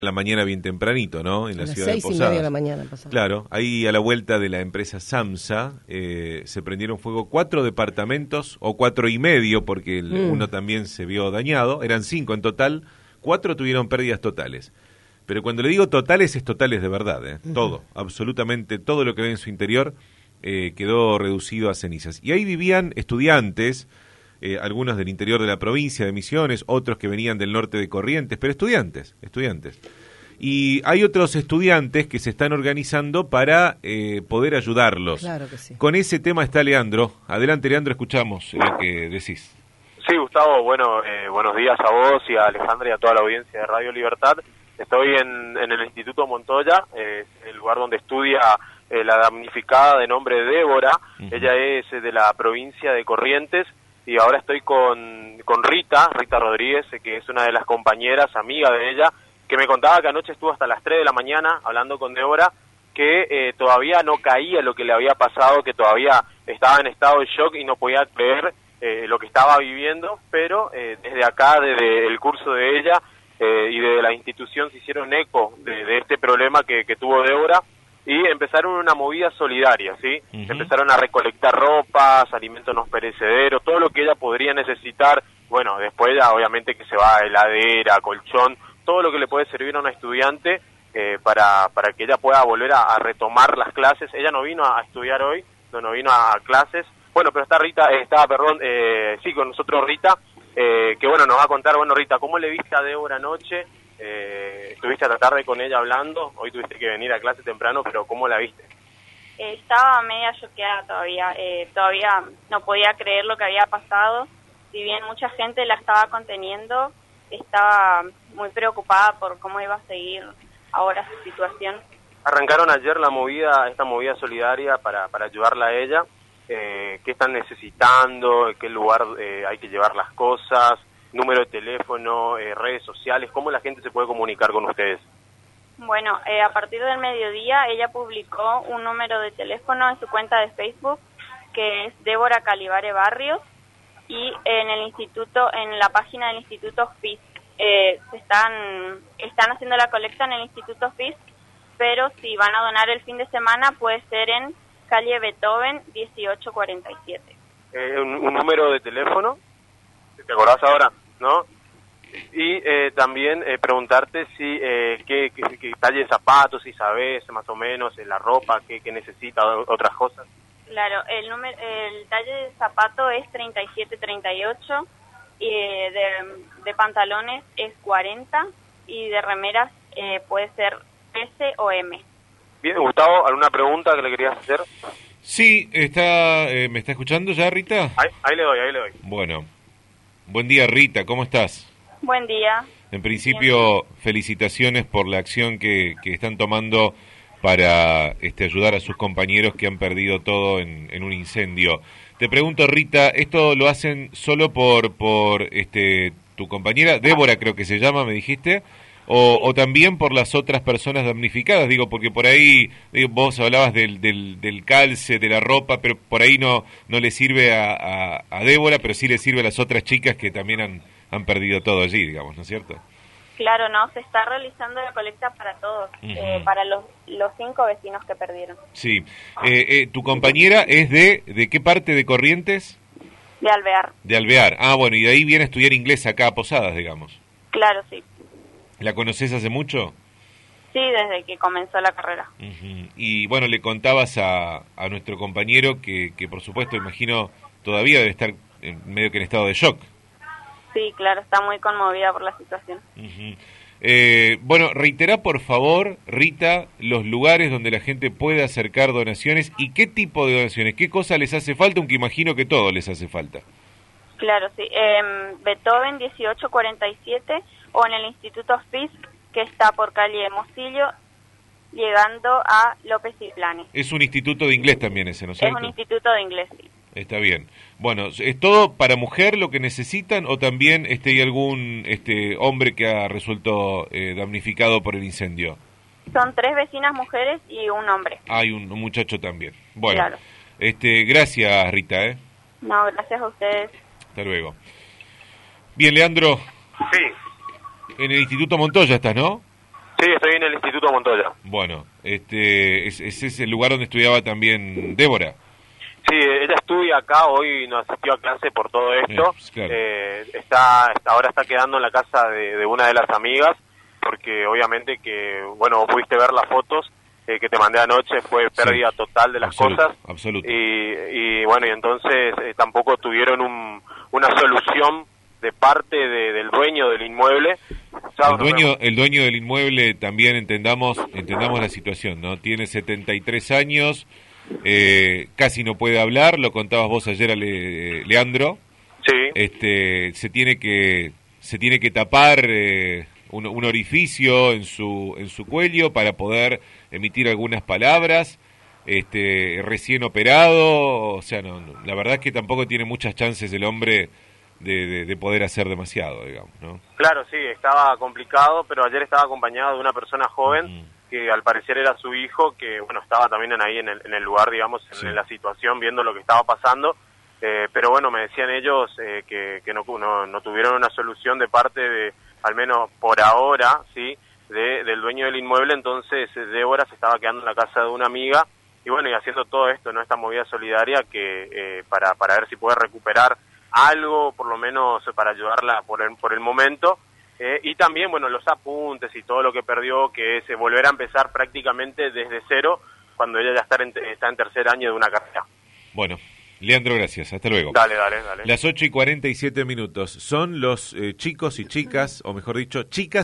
La mañana bien tempranito, ¿no? En la ciudad de Posadas. 6:30 de la mañana pasaba. Claro, ahí a la vuelta de la empresa SAMSA se prendieron fuego 4 departamentos, o 4 y medio, porque uno también se vio dañado, eran 5 en total, 4 tuvieron pérdidas totales. Pero cuando le digo totales, es totales de verdad, ¿eh? Todo, absolutamente todo lo que ve en su interior quedó reducido a cenizas. Y ahí vivían estudiantes, algunos del interior de la provincia de Misiones, otros que venían del norte de Corrientes, pero estudiantes. Y hay otros estudiantes que se están organizando para poder ayudarlos. Claro que sí. Con ese tema está Leandro. Adelante, Leandro, escuchamos lo que decís. Sí, Gustavo, bueno, buenos días a vos y a Alejandra y a toda la audiencia de Radio Libertad. Estoy en el Instituto Montoya, el lugar donde estudia la damnificada de nombre Débora. Ella es de la provincia de Corrientes. Y ahora estoy con Rita Rodríguez, que es una de las compañeras, amiga de ella, que me contaba que anoche estuvo hasta las 3 de la mañana hablando con Débora, que todavía no caía lo que le había pasado, que todavía estaba en estado de shock y no podía creer lo que estaba viviendo, pero desde acá, desde el curso de ella y de la institución se hicieron eco de este problema que tuvo Débora, y empezaron una movida solidaria, ¿sí? Empezaron a recolectar ropas, alimentos no perecederos, todo lo que ella podría necesitar. Bueno, después ya obviamente que se va a heladera, colchón, todo lo que le puede servir a una estudiante para que ella pueda volver a retomar las clases. Ella no vino a estudiar hoy, no vino a clases. Bueno, pero sí, con nosotros Rita, que bueno, nos va a contar. Bueno, Rita, ¿cómo le viste a Débora anoche? Estuviste a la tarde con ella hablando, hoy tuviste que venir a clase temprano, pero ¿cómo la viste? Estaba media choqueada todavía no podía creer lo que había pasado. Si bien mucha gente la estaba conteniendo, estaba muy preocupada por cómo iba a seguir ahora su situación. Arrancaron ayer esta movida solidaria para ayudarla a ella. ¿Qué están necesitando? ¿En qué lugar hay que llevar las cosas? Número de teléfono, redes sociales, ¿cómo la gente se puede comunicar con ustedes? Bueno, a partir del mediodía ella publicó un número de teléfono en su cuenta de Facebook, que es Débora Calibare Barrios, y en la página del Instituto FISC. Están haciendo la colecta en el Instituto FISC, pero si van a donar el fin de semana puede ser en calle Beethoven 1847. ¿Un número de teléfono? ¿Te acordás ahora? ¿No? Y también preguntarte si qué talle de zapatos, si sabes más o menos la ropa, qué necesita, otras cosas. Claro, el talle de zapato es 37-38, y de pantalones es 40, y de remeras puede ser S o M. Bien, Gustavo, ¿alguna pregunta que le querías hacer? Sí, ¿me está escuchando ya, Rita? Ahí le doy. Bueno, buen día, Rita, ¿cómo estás? Buen día. En principio, felicitaciones por la acción que están tomando para ayudar a sus compañeros que han perdido todo en un incendio. Te pregunto, Rita, ¿esto lo hacen solo por tu compañera, Débora creo que se llama, me dijiste? O también por las otras personas damnificadas, digo, porque por ahí vos hablabas del calce, de la ropa, pero por ahí no le sirve a Débora, pero sí le sirve a las otras chicas que también han perdido todo allí, digamos, ¿no es cierto? Claro, no, se está realizando la colecta para todos, para los 5 vecinos que perdieron. Sí. ¿Tu compañera es de qué parte de Corrientes? De Alvear. De Alvear. Ah, bueno, y de ahí viene a estudiar inglés acá a Posadas, digamos. Claro, sí. ¿La conoces hace mucho? Sí, desde que comenzó la carrera. Y bueno, le contabas a nuestro compañero que por supuesto, imagino, todavía debe estar medio que en estado de shock. Sí, claro, está muy conmovida por la situación. Bueno, reiterá por favor, Rita, los lugares donde la gente puede acercar donaciones y qué tipo de donaciones, qué cosa les hace falta, aunque imagino que todo les hace falta. Claro, sí. Beethoven 1847 o en el Instituto FISC, que está por calle Mosillo, llegando a López y Planes. Es un instituto de inglés también ese, ¿no es cierto? Es un instituto de inglés, sí. Está bien. Bueno, ¿es todo para mujer lo que necesitan o también hay algún hombre que ha resuelto damnificado por el incendio? Son 3 vecinas mujeres y un hombre. Hay un muchacho también. Bueno, claro. Gracias, Rita. No, gracias a ustedes. Hasta luego. Bien, Leandro. Sí. En el Instituto Montoya estás, ¿no? Sí, estoy en el Instituto Montoya. Bueno, ese es el lugar donde estudiaba también Débora. Sí, ella estudia acá, hoy no asistió a clase por todo esto. Claro. Ahora está quedando en la casa de una de las amigas, porque obviamente que, bueno, vos pudiste ver las fotos que te mandé anoche, fue pérdida total de las cosas. Absoluto. Y bueno, y entonces tampoco tuvieron una solución de parte del dueño del inmueble. El dueño del inmueble, también entendamos la situación, ¿no? Tiene 73 años, casi no puede hablar, lo contabas vos ayer a Leandro. Sí. Se tiene que tapar un orificio en su cuello para poder emitir algunas palabras. Recién operado, o sea, no, la verdad es que tampoco tiene muchas chances el hombre de poder hacer demasiado, digamos, ¿no? Claro, sí, estaba complicado, pero ayer estaba acompañado de una persona joven que al parecer era su hijo, que bueno, estaba también ahí en el lugar, digamos, en la situación, viendo lo que estaba pasando, pero bueno, me decían ellos que no tuvieron una solución de parte de, al menos por ahora, sí, del dueño del inmueble. Entonces Débora se estaba quedando en la casa de una amiga, y bueno, y haciendo todo esto, ¿no? Esta movida solidaria que para ver si puede recuperar algo, por lo menos para ayudarla por el momento, y también, bueno, los apuntes y todo lo que perdió, que es volver a empezar prácticamente desde cero, cuando ella ya está en tercer año de una carrera. Bueno, Leandro, gracias, hasta luego. Dale. Las 8:47 son los chicos y chicas, o mejor dicho, chicas